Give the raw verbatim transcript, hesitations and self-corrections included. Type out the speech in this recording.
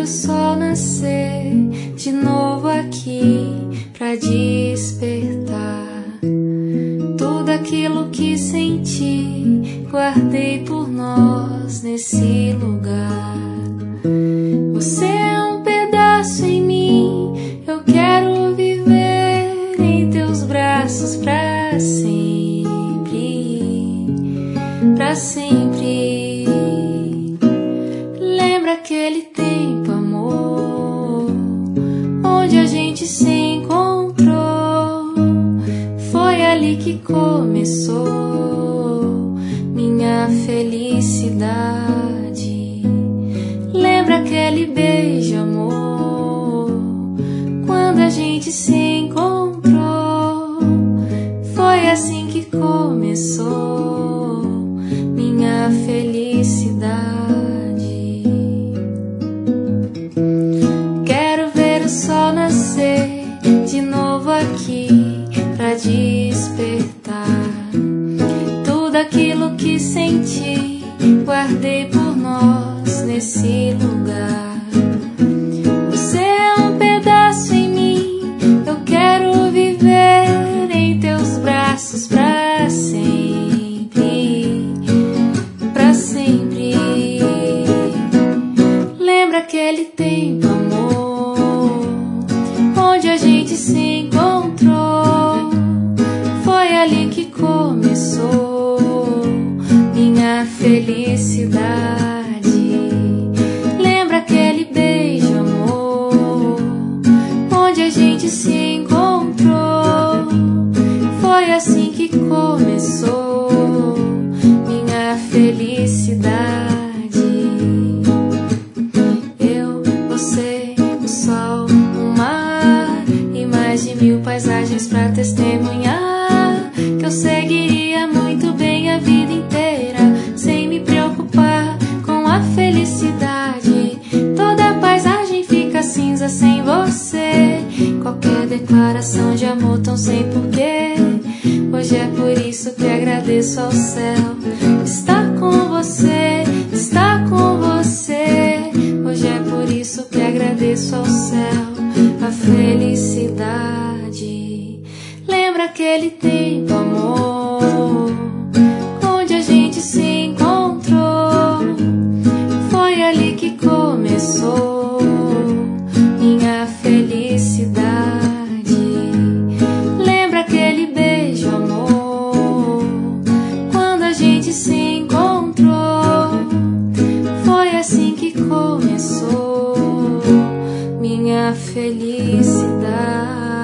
o sol nascer de novo aqui pra despertar tudo aquilo que senti, guardei por nós nesse lugar. Você é um pedaço em mim, eu quero viver em teus braços pra sempre, pra sempre. Lembra aquele tempo, amor, onde a gente se encontrou? Foi ali que começou minha felicidade. Lembra aquele beijo, amor, quando a gente se encontrou? Foi assim que começou minha felicidade. Quero ver o sol nascer de novo aqui pra despertar tudo aquilo que senti, guardei por nós nesse lugar. Você é um pedaço em mim, eu quero viver em teus braços pra sempre, pra sempre. Lembra aquele tempo, amor, onde a gente se encontrou? Foi ali que começou minha felicidade. Lembra aquele beijo, amor, onde a gente se encontrou? Foi assim que começou minha felicidade. Eu, você, o sol, o mar e mais de mil paisagens pra testemunhar que eu seguiria muito bem a vida inteira sem me preocupar com a felicidade. Toda paisagem fica cinza sem você, qualquer declaração de amor tão sem porquê. Hoje é por isso que agradeço ao céu estar com você, estar com você. Hoje é por isso que agradeço ao céu a felicidade. Lembra aquele tempo, amor, onde a gente se encontrou? Foi ali que começou minha felicidade. Lembra aquele beijo, amor, quando a gente se encontrou? Foi assim que começou minha felicidade.